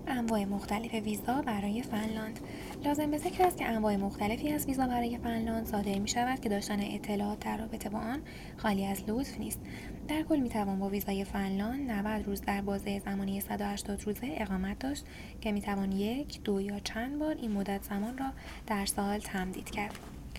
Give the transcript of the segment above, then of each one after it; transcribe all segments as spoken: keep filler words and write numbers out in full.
انواع مختلف ویزا برای فنلاند. لازم به ذکر است که انواع مختلفی از ویزا برای فنلاند صادر می شود که داشتن اطلاعات در رابطه با آن خالی از لطف نیست. در کل می توان با ویزای فنلاند نود روز در بازه زمانی صد و هشتاد روزه اقامت داشت که می توان یک، دو یا چند بار این مدت زمان را در سال تمدید کرد.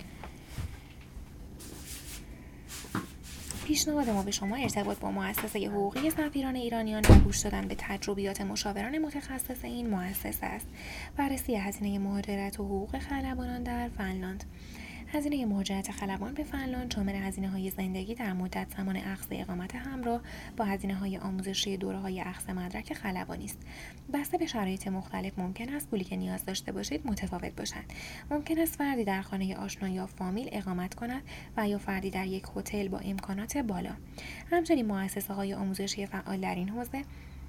پیشنهاد ما به شما ارتباط با مؤسسه حقوقی سفیران ایرانیان و گوش دادن به تجربیات مشاوران متخصص این مؤسسه است. بررسی هزینه مهاجرت و حقوق خلبانان در فنلاند. هزینه مهاجرت خلبان به فنلاند شامل هزینه‌های زندگی در مدت زمان اخذ اقامت همراه با هزینه‌های آموزشی دوره‌های اخذ مدرک خلبانی است. بسته به شرایط مختلف ممکن است پولی که نیاز داشته باشید متفاوت باشد. ممکن است فردی در خانه آشنا یا فامیل اقامت کند و یا فردی در یک هتل با امکانات بالا. همچنین مؤسسه‌های آموزشی فعال در این حوزه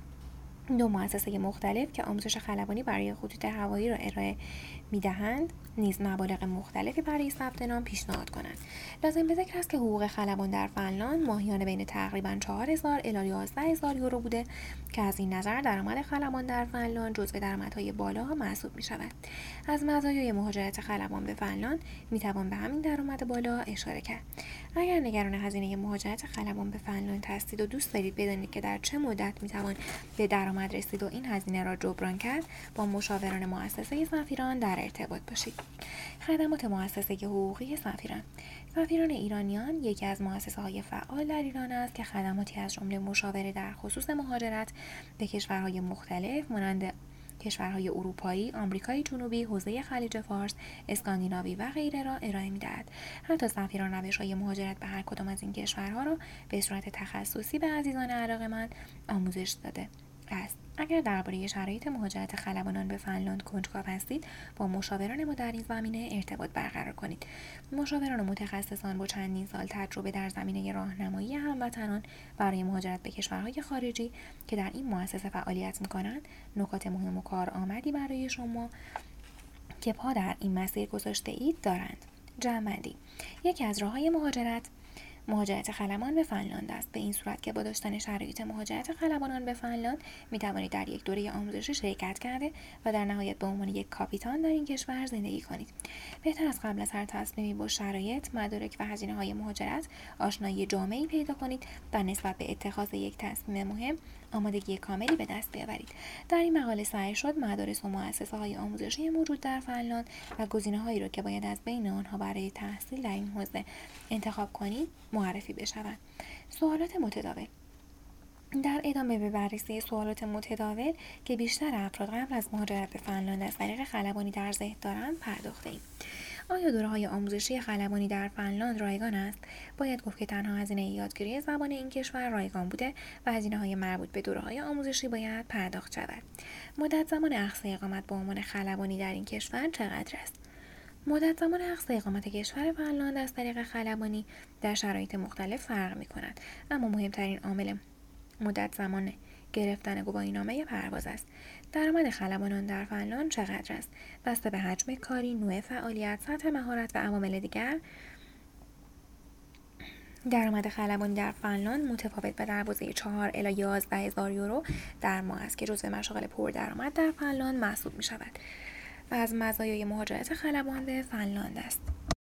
دو مؤسسه مختلف که آموزش خلبانی برای خطوط هوایی را ارائه می‌دهند نیز مبالغ مختلفی برای ثبت نام پیشنهاد کنند. لازم به ذکر است که حقوق خلبان در فنلاند ماهیانه بین تقریباً چهار هزار الی یازده هزار یورو بوده که از این نظر درآمد خلبان در فنلاند جزو درآمدهای بالا محسوب می‌شود. از مزایای مهاجرت خلبان به فنلاند می‌توان به همین درآمد بالا اشاره کرد. اگر نگران هزینه مهاجرت خلبان به فنلاند هستید و دوست دارید بدانید که در چه مدت می‌توان به درآمد رسید و این هزینه را جبران کرد، با مشاوران مؤسسه سفیران در ارتباط باشید. خدمات مؤسسه حقوقی سفیران. سفیران ایرانیان یکی از مؤسسه‌های فعال در ایران است که خدماتی از جمله مشاوره در خصوص مهاجرت به کشورهای مختلف مانند کشورهای اروپایی، آمریکای جنوبی، حوزه خلیج فارس، اسکاندیناوی و غیره را ارائه می‌دهد. حتی سفیران روش‌های مهاجرت به هر کدام از این کشورها را به صورت تخصصی به عزیزان علاقه‌مند آموزش داده است. اگر درباره شرایط مهاجرت خلبانان به فنلاند کنجکاو هستید، با مشاوران ما در این زمینه ارتباط برقرار کنید. مشاوران و متخصصان با چندین سال تجربه در زمینه راهنمایی هموطنان برای مهاجرت به کشورهای خارجی که در این مؤسسه فعالیت می‌کنند، نکات مهم و کارآمدی برای شما که پا در این مسیر گذاشته اید دارند. جمع‌بندی: یکی از راه‌های مهاجرت مهاجرت خلبان به فنلاند است. به این صورت که با داشتن شرایط مهاجرت خلبانان به فنلاند می توانید در یک دوره آموزشی شرکت کرده و در نهایت به عنوان یک کاپیتان در این کشور زندگی کنید. بهتر از قبل از هر تصمیمی با شرایط، مدارک و هزینه‌های مهاجرت آشنایی جامعی پیدا کنید و نسبت به اتخاذ یک تصمیم مهم آمادگی کاملی به دست بیاورید. در این مقاله سعی شد مدارس و مؤسسه‌های آموزشی موجود در فنلاند و گزینه‌هایی را که باید از بین آنها برای تحصیل در این حوزه انتخاب کنید معرفی بشود. سوالات متداول. در ادامه به بررسی سوالات متداول که بیشتر افراد قبل از مهاجرت به فنلاند از طریق خلبانی در ذهن دارند پرداخته‌ایم. آیا دوره‌های آموزشی خلبانی در فنلاند رایگان است؟ باید گفت که تنها هزینه یادگیری زبان این کشور رایگان بوده و هزینه‌های مربوط به دوره‌های آموزشی باید پرداخت شود. مدت زمان اخذ اقامت به عنوان خلبانی در این کشور چقدر است؟ مدت زمان اخذ اقامت کشور فنلاند از طریق خلبانی در شرایط مختلف فرق می‌کند، اما مهمترین عامل مدت زمان گرفتن گواهینامه پرواز است. درآمد خلبانان در فنلاند چقدر است؟ بسته به حجم کاری، نوع فعالیت، سطح مهارت و عوامل دیگر، درآمد خلبانی در فنلاند متفاوت و در بازه چهار الی یازده هزار یورو در ماه است که جزو مشاغل پردرآمد در فنلاند محسوب می‌شود و از مزایای مهاجرت خلبان به فنلاند است.